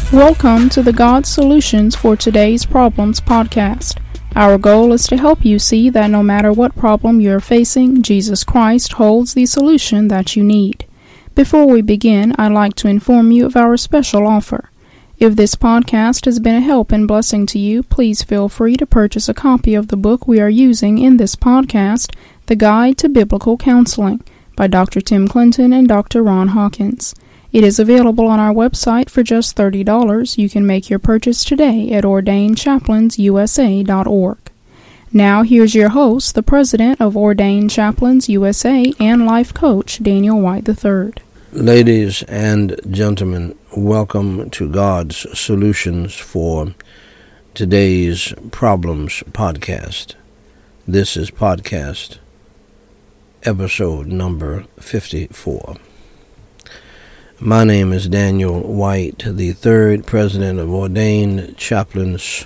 Welcome to the God Solutions for Today's Problems podcast. Our goal is to help you see that no matter what problem you're facing, Jesus Christ holds the solution that you need. Before we begin, I'd like to inform you of our special offer. If this podcast has been a help and blessing to you, please feel free to purchase a copy of the book we are using in this podcast, The Guide to Biblical Counseling, by Dr. Tim Clinton and Dr. Ron Hawkins. It is available on our website for just $30. You can make your purchase today at ordainedchaplainsusa.org. Now here's your host, the president of Ordained Chaplains USA and life coach, Daniel White III. Ladies and gentlemen, welcome to God's Solutions for Today's Problems podcast. This is podcast episode number 54. My name is Daniel White III, president of Ordained Chaplains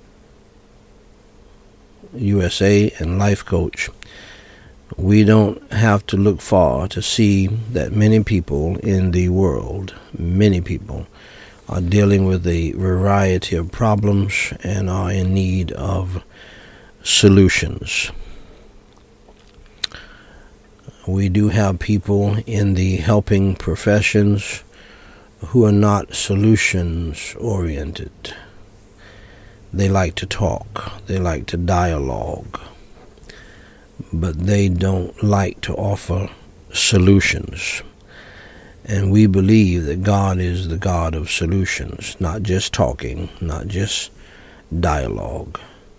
USA and life coach. We don't have to look far to see that many people in the world, are dealing with a variety of problems and are in need of solutions. We do have people in the helping professions who are not solutions-oriented. They like to talk, they like to dialogue, but they don't like to offer solutions. And we believe that God is the God of solutions, not just talking, not just dialogue.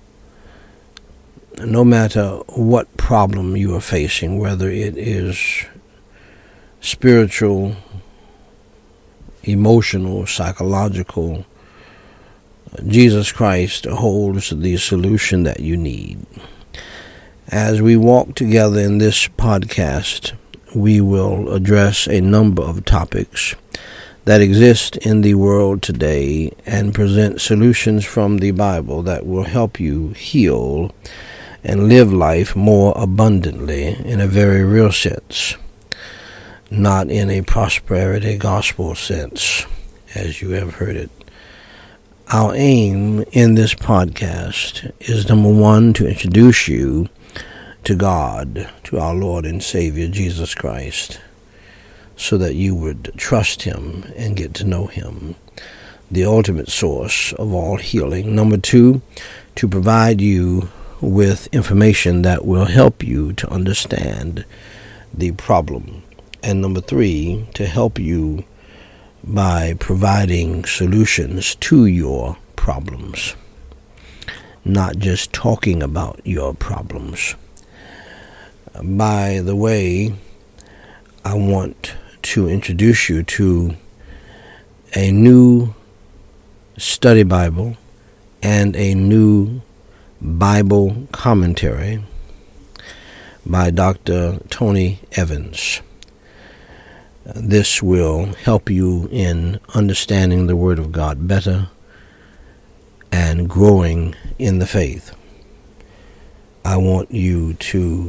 No matter what problem you are facing, whether it is spiritual, emotional, psychological, Jesus Christ holds the solution that you need. As we walk together in this podcast, we will address a number of topics that exist in the world today and present solutions from the Bible that will help you heal and live life more abundantly in a very real sense, not in a prosperity gospel sense, as you have heard it. Our aim in this podcast is, number one, to introduce you to God, to our Lord and Savior, Jesus Christ, so that you would trust Him and get to know Him, the ultimate source of all healing. Number two, to provide you with information that will help you to understand the problem. And number three, to help you by providing solutions to your problems, not just talking about your problems. By the way, I want to introduce you to a new study Bible and a new Bible commentary by Dr. Tony Evans. This will help you in understanding the Word of God better and growing in the faith. I want you to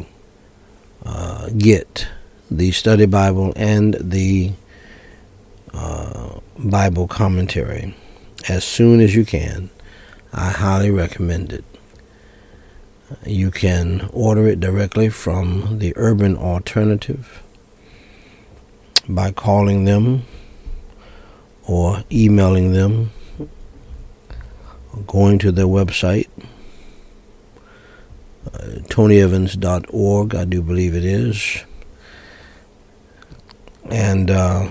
get the study Bible and the Bible commentary as soon as you can. I highly recommend it. You can order it directly from the Urban Alternative by calling them or emailing them or going to their website, tonyevans.org, I do believe it is. And I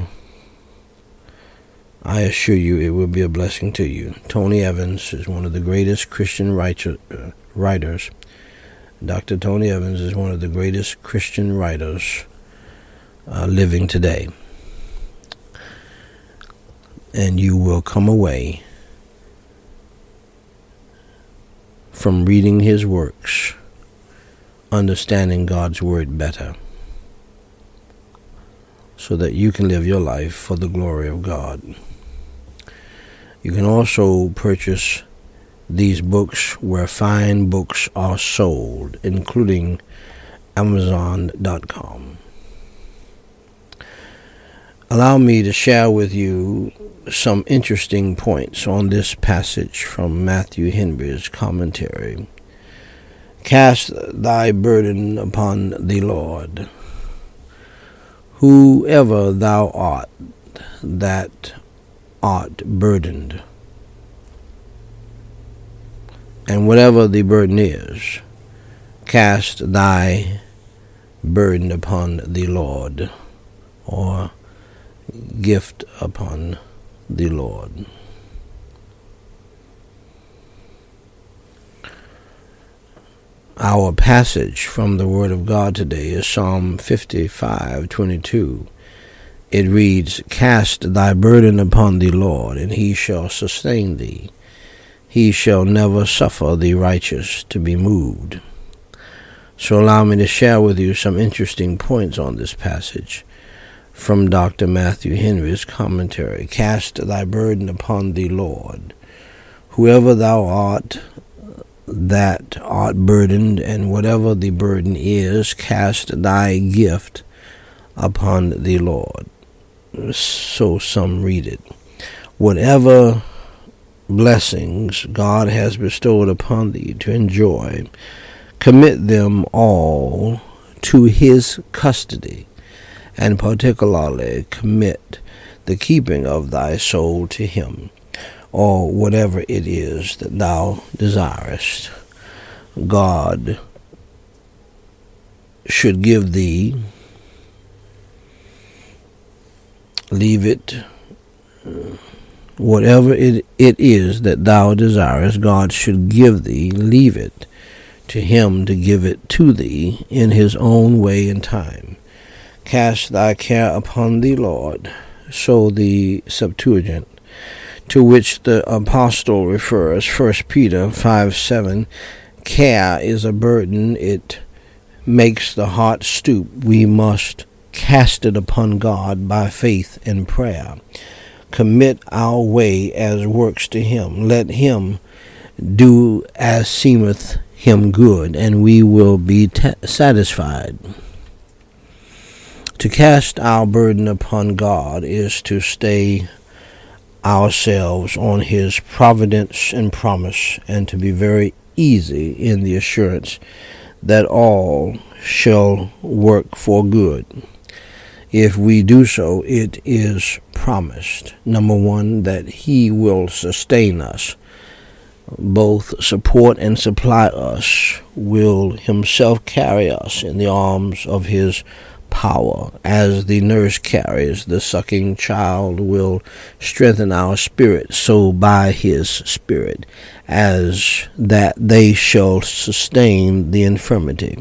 assure you it will be a blessing to you. Tony Evans is one of the greatest Christian writers. Dr. Tony Evans is one of the greatest Christian writers living today. And you will come away from reading his works understanding God's Word better, so that you can live your life for the glory of God. You can also purchase these books where fine books are sold, including Amazon.com. Allow me to share with you some interesting points on this passage from Matthew Henry's commentary. Cast thy burden upon the Lord. Whoever thou art that art burdened, and whatever the burden is, cast thy burden upon the Lord, or gift upon the Lord. Our passage from the Word of God today is Psalm 55:22. It reads, Cast thy burden upon the Lord, and he shall sustain thee. He shall never suffer the righteous to be moved. So allow me to share with you some interesting points on this passage from Dr. Matthew Henry's commentary. Cast thy burden upon the Lord. Whoever thou art that art burdened, and whatever the burden is, cast thy gift upon the Lord. So some read it. Whatever blessings God has bestowed upon thee to enjoy, commit them all to his custody, and particularly commit the keeping of thy soul to him, or whatever it is that thou desirest. God should give thee, leave it, whatever it is that thou desirest, God should give thee, leave it to him to give it to thee in his own way and time. Cast thy care upon the Lord, so the Septuagint, to which the apostle refers, 1 Peter 5:7. Care is a burden, it makes the heart stoop. We must cast it upon God by faith and prayer. Commit our way as works to him. Let him do as seemeth him good, and we will be satisfied. To cast our burden upon God is to stay ourselves on his providence and promise, and to be very easy in the assurance that all shall work for good. If we do so, it is promised. Number one, that he will sustain us, both support and supply us, will himself carry us in the arms of his power. As the nurse carries the sucking child, will strengthen our spirit, so by his Spirit, as that they shall sustain the infirmity.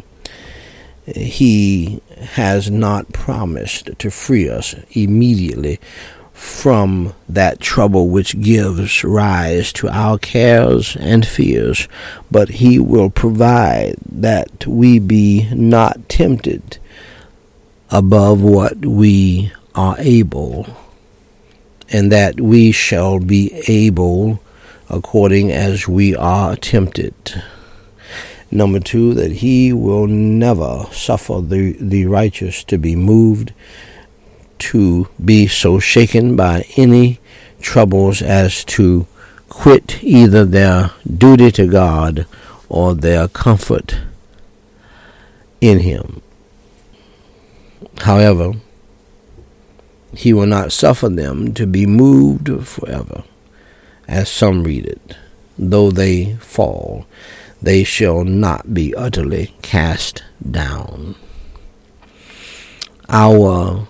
He has not promised to free us immediately from that trouble which gives rise to our cares and fears, but he will provide that we be not tempted above what we are able, and that we shall be able according as we are tempted. Number two, that he will never suffer the righteous to be moved, to be so shaken by any troubles as to quit either their duty to God or their comfort in him. However, he will not suffer them to be moved forever, as some read it. Though they fall, they shall not be utterly cast down. Our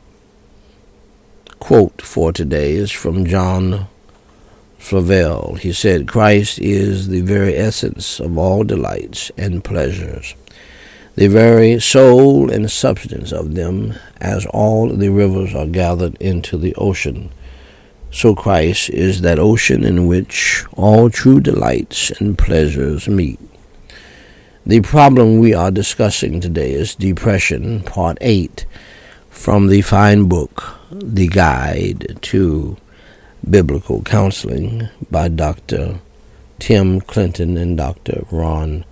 quote for today is from John Flavel. He said, Christ is the very essence of all delights and pleasures, the very soul and substance of them, as all the rivers are gathered into the ocean. So Christ is that ocean in which all true delights and pleasures meet. The problem we are discussing today is depression, part 8, from the fine book, The Guide to Biblical Counseling, by Dr. Tim Clinton and Dr. Ron.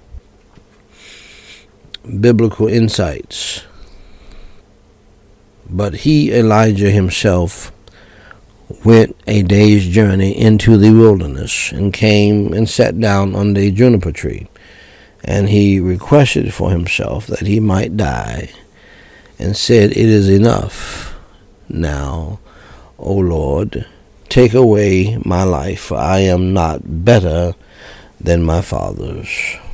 Biblical Insights But he, Elijah himself, went a day's journey into the wilderness, and came and sat down under a juniper tree. And he requested for himself that he might die, and said, It is enough. Now, O Lord, take away my life, for I am not better than my fathers.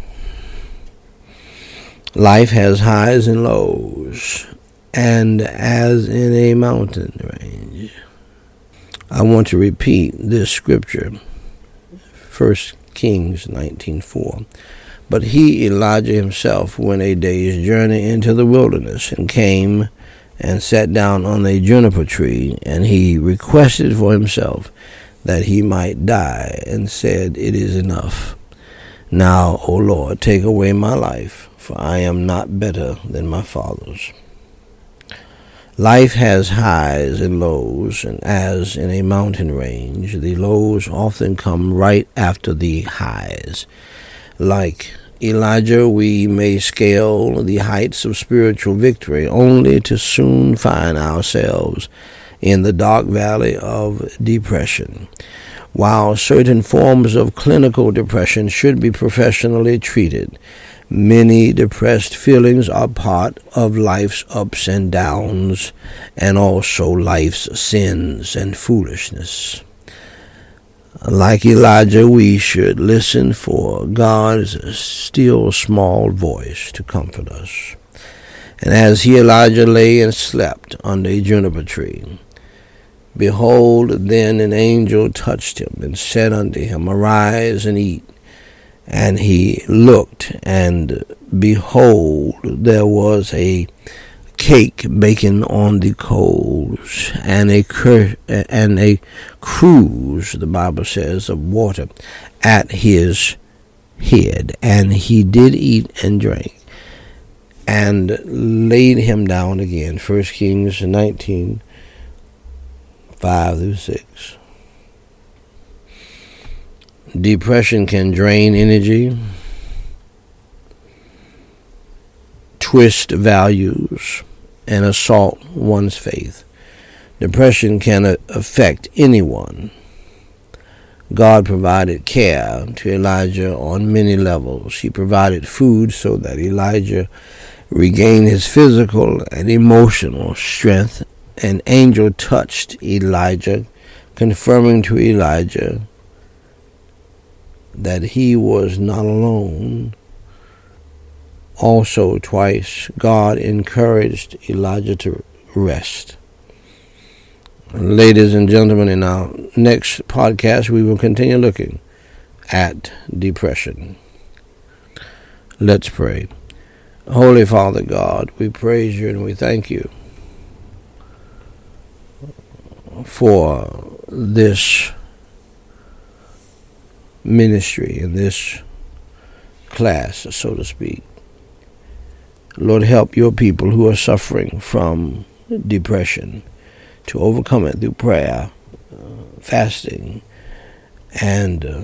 Life has highs and lows, and as in a mountain range. I want to repeat this scripture, 1 Kings 19:4. But he, Elijah himself, went a day's journey into the wilderness, and came and sat down on a juniper tree, and he requested for himself that he might die, and said, It is enough. Now, O Lord, take away my life, for I am not better than my fathers. Life has highs and lows, and as in a mountain range, the lows often come right after the highs. Like Elijah, we may scale the heights of spiritual victory only to soon find ourselves in the dark valley of depression. While certain forms of clinical depression should be professionally treated, many depressed feelings are part of life's ups and downs, and also life's sins and foolishness. Like Elijah, we should listen for God's still small voice to comfort us. And as Elijah lay and slept under a juniper tree, behold, then an angel touched him and said unto him, Arise and eat. And he looked, and behold, there was a cake baking on the coals, and a cruse, the Bible says, of water at his head. And he did eat and drink, and laid him down again. 1 Kings 19, 5-6. Depression can drain energy, twist values, and assault one's faith. Depression can affect anyone. God provided care to Elijah on many levels. He provided food so that Elijah regained his physical and emotional strength. An angel touched Elijah, confirming to Elijah that he was not alone. Also, twice, God encouraged Elijah to rest. Ladies and gentlemen, in our next podcast, we will continue looking at depression. Let's pray. Holy Father God, we praise you and we thank you for this ministry and this class, so to speak. Lord, help your people who are suffering from depression to overcome it through prayer, fasting, and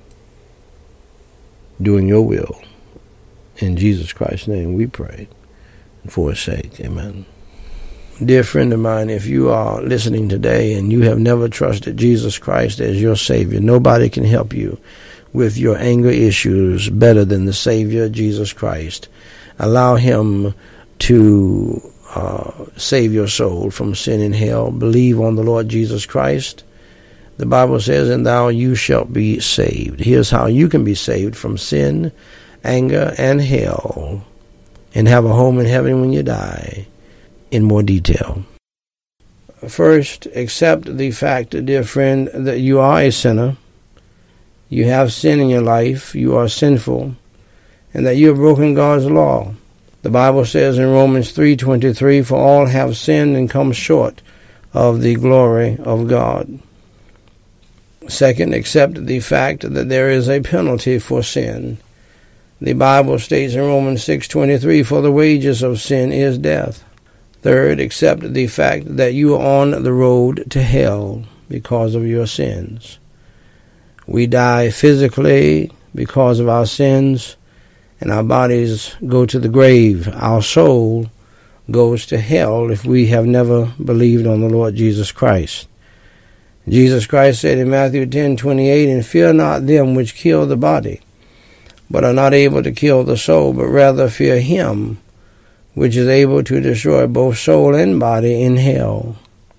doing your will. In Jesus Christ's name we pray. For his sake, amen. Dear friend of mine, if you are listening today and you have never trusted Jesus Christ as your Savior, nobody can help you with your anger issues better than the Savior, Jesus Christ. Allow him to save your soul from sin and hell. Believe on the Lord Jesus Christ. The Bible says, and you shalt be saved. Here's how you can be saved from sin, anger, and hell, and have a home in heaven when you die. In more detail. First, accept the fact, dear friend, that you are a sinner. You have sin in your life. You are sinful. And that you have broken God's law. The Bible says in Romans 3:23, for all have sinned and come short of the glory of God. Second, accept the fact that there is a penalty for sin. The Bible states in Romans 6:23, for the wages of sin is death. Third, accept the fact that you are on the road to hell because of your sins. We die physically because of our sins, and our bodies go to the grave. Our soul goes to hell if we have never believed on the Lord Jesus Christ. Jesus Christ said in Matthew 10:28, "And fear not them which kill the body, but are not able to kill the soul, but rather fear him which is able to destroy both soul and body in hell."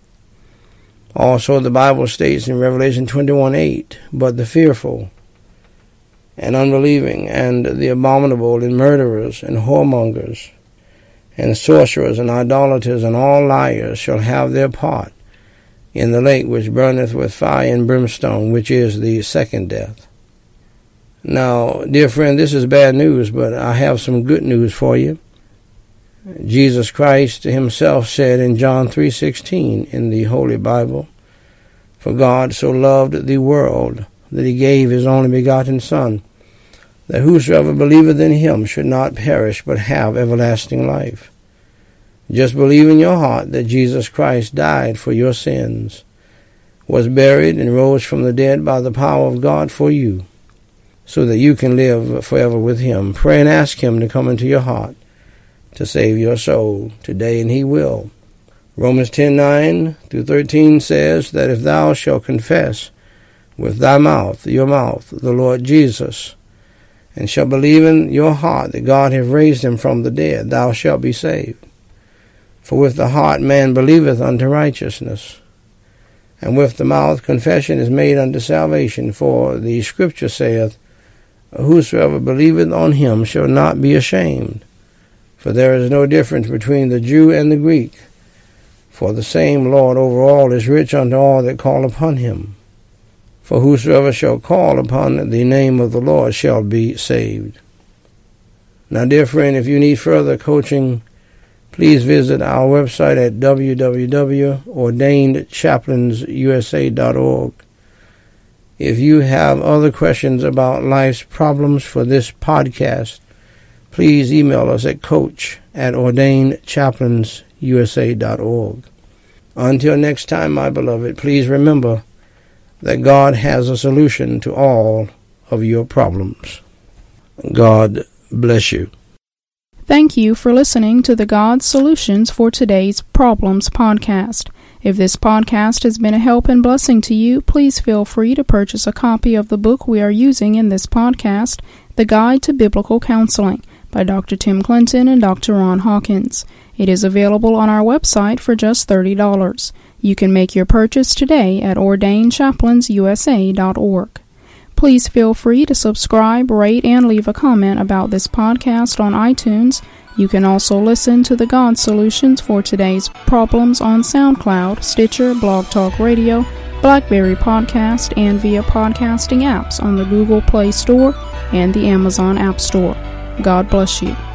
Also the Bible states in Revelation 21:8, "But the fearful and unbelieving, and the abominable, and murderers, and whoremongers, and sorcerers, and idolaters, and all liars shall have their part in the lake which burneth with fire and brimstone, which is the second death." Now, dear friend, this is bad news, but I have some good news for you. Jesus Christ himself said in John 3:16 in the Holy Bible, "For God so loved the world that he gave his only begotten Son, that whosoever believeth in him should not perish but have everlasting life." Just believe in your heart that Jesus Christ died for your sins, was buried, and rose from the dead by the power of God for you, so that you can live forever with him. Pray and ask him to come into your heart to save your soul today, and he will. Romans 10:9-13 says that if thou shalt confess with thy mouth, your mouth, the Lord Jesus, and shalt believe in your heart that God hath raised him from the dead, thou shalt be saved. For with the heart man believeth unto righteousness, and with the mouth confession is made unto salvation. For the Scripture saith, "Whosoever believeth on him shall not be ashamed." For there is no difference between the Jew and the Greek, for the same Lord over all is rich unto all that call upon him. For whosoever shall call upon the name of the Lord shall be saved. Now, dear friend, if you need further coaching, please visit our website at www.ordainedchaplainsusa.org. If you have other questions about life's problems for this podcast, please email us at coach@ordainedchaplainsusa.org. Until next time, my beloved, please remember that God has a solution to all of your problems. God bless you. Thank you for listening to the God Solutions for Today's Problems podcast. If this podcast has been a help and blessing to you, please feel free to purchase a copy of the book we are using in this podcast, The Guide to Biblical Counseling, by Dr. Tim Clinton and Dr. Ron Hawkins. It is available on our website for just $30. You can make your purchase today at ordainedchaplainsusa.org. Please feel free to subscribe, rate, and leave a comment about this podcast on iTunes. You can also listen to the God Solutions for Today's Problems on SoundCloud, Stitcher, Blog Talk Radio, BlackBerry Podcast, and via podcasting apps on the Google Play Store and the Amazon App Store. God bless you.